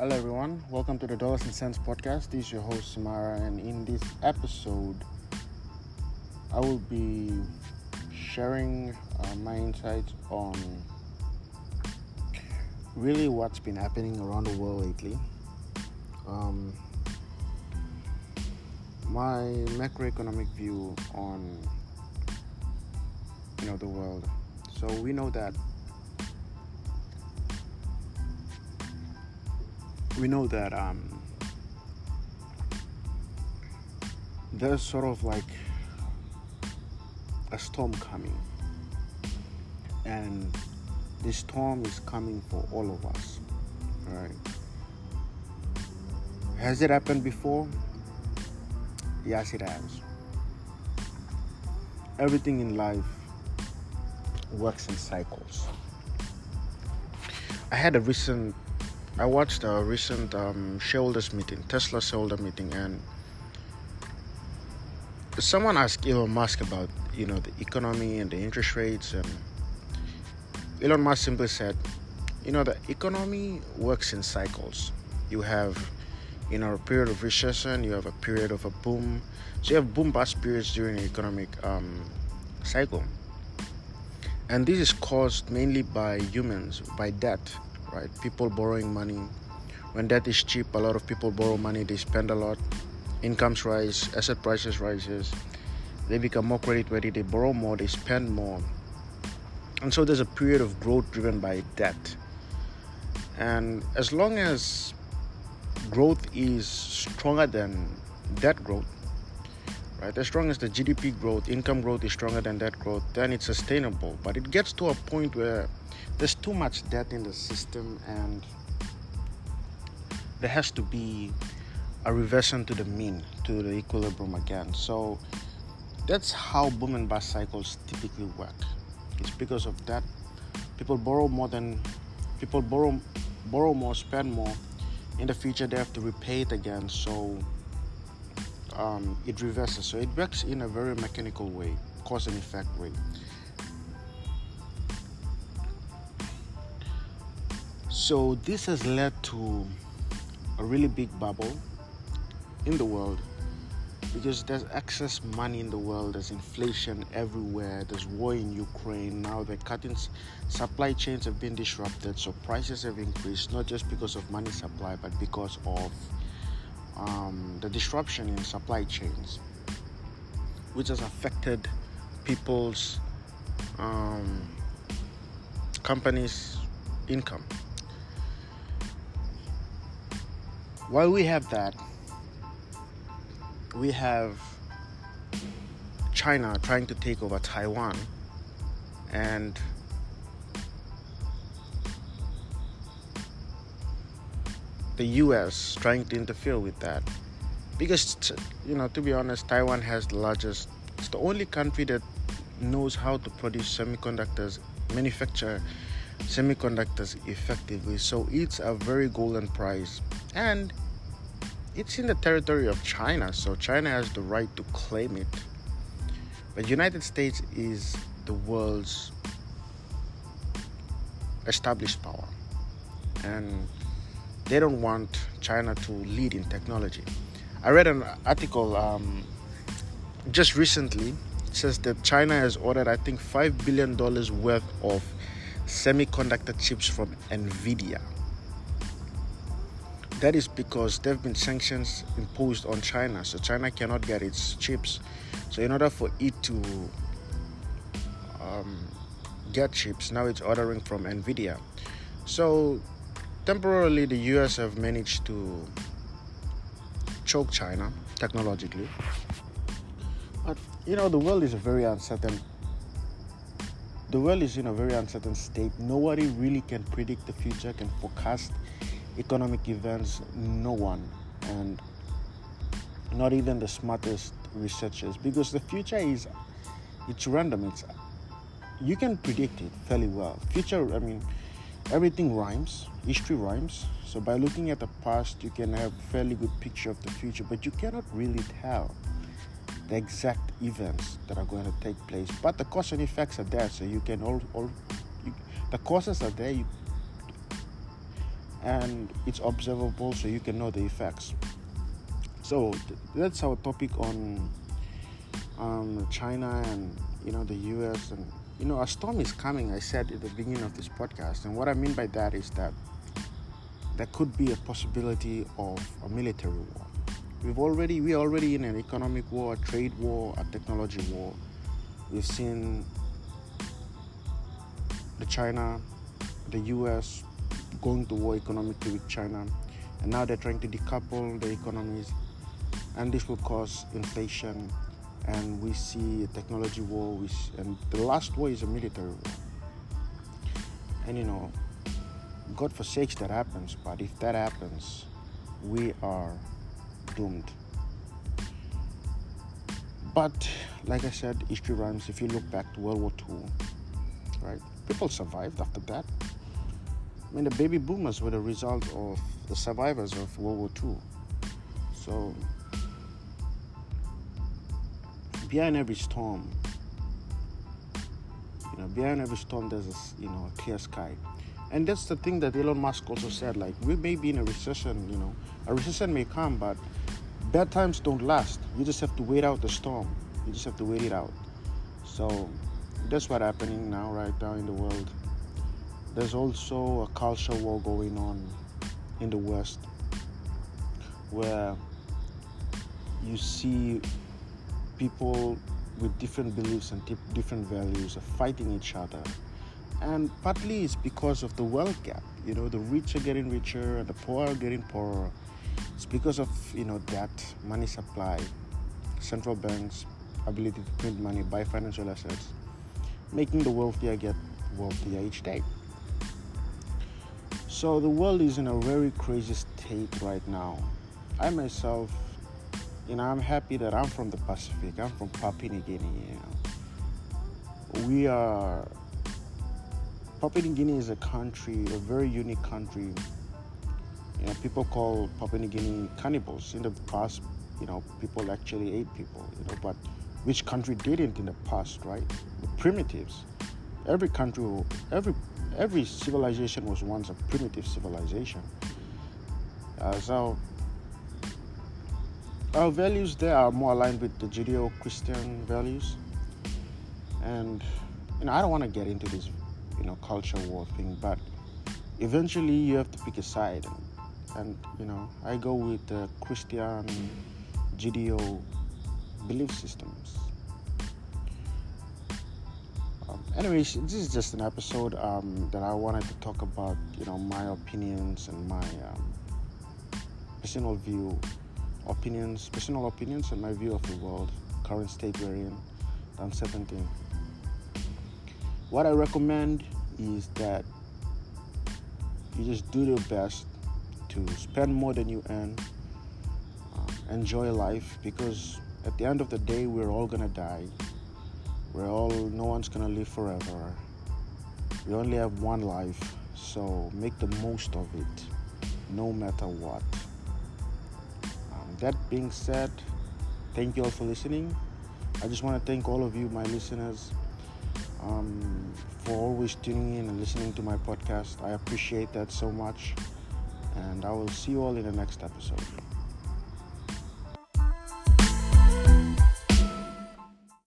Hello, everyone. Welcome to the Dollars and Cents podcast. This is your host, Samara, and in this episode, I will be sharing my insights on really what's been happening around the world lately. My macroeconomic view on the world. So we know that there's sort of like a storm coming, and this storm is coming for all of us. All right. Has it happened before? Yes, it has. Everything in life works in cycles. I watched a recent shareholders meeting, Tesla shareholder meeting, and someone asked Elon Musk about, the economy and the interest rates, and Elon Musk simply said, the economy works in cycles. You have, a period of recession, you have a period of a boom. So you have boom-bust periods during the economic cycle. And this is caused mainly by humans, by debt, right? People borrowing money. When debt is cheap, a lot of people borrow money, they spend a lot. Incomes rise, asset prices rises. They become more credit ready, they borrow more, they spend more. And so there's a period of growth driven by debt. And as long as growth is stronger than debt growth, right? As long as the GDP growth, income growth is stronger than debt growth, then it's sustainable. But it gets to a point where there's too much debt in the system, and there has to be a reversion to the mean, to the equilibrium again. So that's how boom and bust cycles typically work. It's because of that. People borrow more, spend more. In the future, they have to repay it again. So it reverses. So it works in a very mechanical way, cause and effect way. So this has led to a really big bubble in the world, because there's excess money in the world, there's inflation everywhere, there's war in Ukraine, now the supply chains have been disrupted, so prices have increased, not just because of money supply, but because of the disruption in supply chains, which has affected people's companies' income. While we have that, we have China trying to take over Taiwan, and the US trying to interfere with that, because to be honest, Taiwan has it's the only country that knows how to manufacture semiconductors effectively. So it's a very golden prize, and it's in the territory of China, so China has the right to claim it. But United States is the world's established power, and they don't want China to lead in technology. I read an article just recently. It says that China has ordered, I think, $5 billion worth of semiconductor chips from NVIDIA. That is because there have been sanctions imposed on China, so China cannot get its chips. So in order for it to get chips, now it's ordering from NVIDIA. So temporarily, the US have managed to choke China technologically. But the world is very uncertain. The world is in a very uncertain state. Nobody really can predict the future, can forecast economic events. No one, and not even the smartest researchers, because the future it's random. You can predict it fairly well. Everything rhymes, history rhymes. So by looking at the past, you can have a fairly good picture of the future, but you cannot really tell the exact events that are going to take place. But the cause and effects are there, so you can the causes are there, and it's observable, so you can know the effects. So that's our topic on China and the US. And a storm is coming, I said at the beginning of this podcast, and what I mean by that is that there could be a possibility of a military war. We're already in an economic war, a trade war, a technology war. We've seen the US going to war economically with China, and now they're trying to decouple the economies, and this will cause inflation. And we see a technology war, and the last war is a military war. And God forsakes that happens, but if that happens, we are doomed. But like I said, history rhymes. If you look back to World War II, right, people survived after that. I mean, the baby boomers were the result of the survivors of World War II. So behind every storm, there's a clear sky. And that's the thing that Elon Musk also said, like, we may be in a recession, a recession may come, but bad times don't last. You just have to wait out the storm. You just have to wait it out. So that's what's happening right now in the world. There's also a culture war going on in the West, where you see people with different beliefs and different values are fighting each other. And partly it's because of the wealth gap. The rich are getting richer and the poor are getting poorer. It's because of, that money supply, central banks' ability to print money, buy financial assets, making the wealthier get wealthier each day. So the world is in a very crazy state right now. I myself, I'm happy that I'm from the Pacific. I'm from Papua New Guinea. Papua New Guinea is a country, a very unique country. People call Papua New Guinea cannibals. In the past, people actually ate people. But which country didn't in the past, right? The primitives. Every country, every civilization was once a primitive civilization. So our values there are more aligned with the Judeo-Christian values. And I don't want to get into this culture war thing, but eventually you have to pick a side, and I go with the Christian Judeo belief systems. Anyways, this is just an episode that I wanted to talk about my opinions and my personal opinions and my view of the world, current state we're in, the uncertainty. What I recommend is that you just do your best to spend more than you earn, enjoy life, because at the end of the day, we're all gonna die. No one's gonna live forever. We only have one life, so make the most of it, no matter what. That being said, thank you all for listening. I just want to thank all of you, my listeners, for always tuning in and listening to my podcast. I appreciate that so much, and I will see you all in the next episode.